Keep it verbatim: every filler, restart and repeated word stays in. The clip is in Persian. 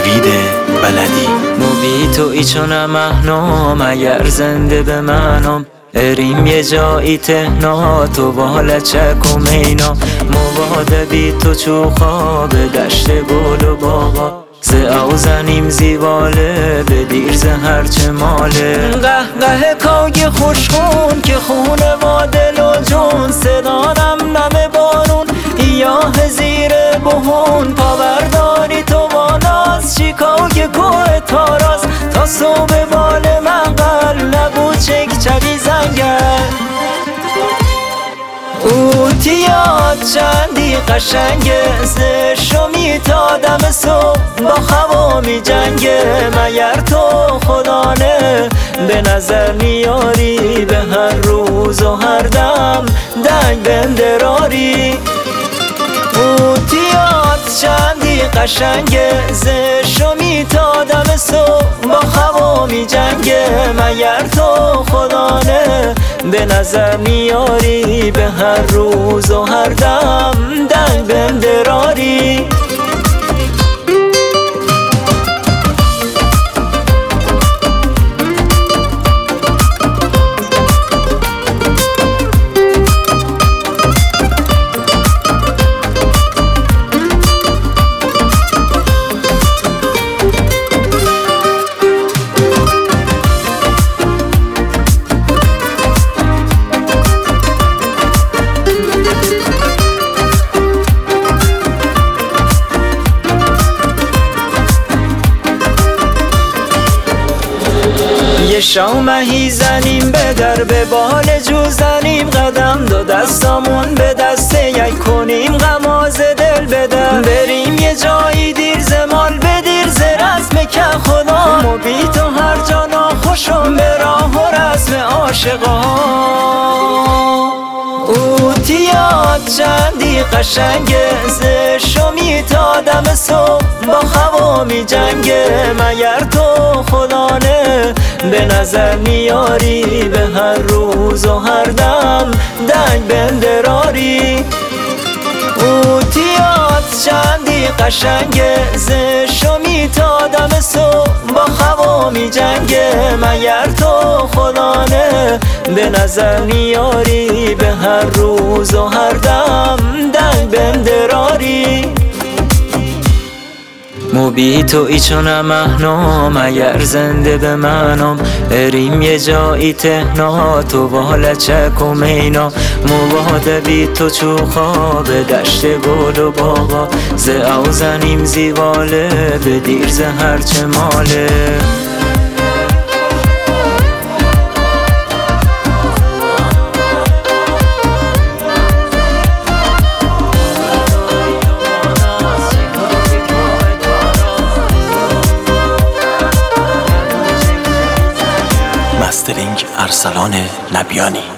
نوید بلدی. موبی تو ایچونم احنام اگر زنده به منم اریم یه جایی تهنا تو بالا چک و مینا مواده بی تو چو خواب دشت گل و باغا ز او زنیم زیواله به دیر ز هرچه ماله قهقه کاگ خوشخون که خونه ما دل و جون صدانم نم بارون ایاه زیر بهون پاورداری تو واناز چیکاگ کوه تاراز تا صبح بال من قل نبود چک چوی زنگر اوتیاد چندی قشنگه زشو میتادم صبح با خوا می جنگه مگر تو خدانه به نظر میاری به هر روز و هر دم دنگ بندراری اوتیاد چندی قشنگه زشو میتادم صبح با خوا می جنگه مگر تو خدانه به نظر میاری به هر روز و هر دم دنگ بندراری یه شامهی زنیم به در به بال جو زنیم قدم دو دستامون به دسته یک کنیم غماز دل بدن بریم یه جایی دیر زمال به دیر ز رسم که خدا موبی تو هر جا ناخوشم به راه و رسم عاشقا اوتیاد چندی قشنگه زشو میتادم صبح با خوا می جنگه مگر تو خدانه به نظر میاری به هر روز و هر دم دنگ بندراری اوتیاد چندی قشنگه زشو میتادم صبح با خوا می جنگه مگر تو خدانه به نظر میاری به هر روز و هر دم دنگ بندراری موبی تو ایچونم احنام اگر زنده به منم اریم یه جایی تهنا تو بالا چک و مینا مواده بی تو چو خواب دشت گل و باغا ز او زنیم زیواله به دیر ز هرچه ماله مسترینگ ارسلان لبیانی.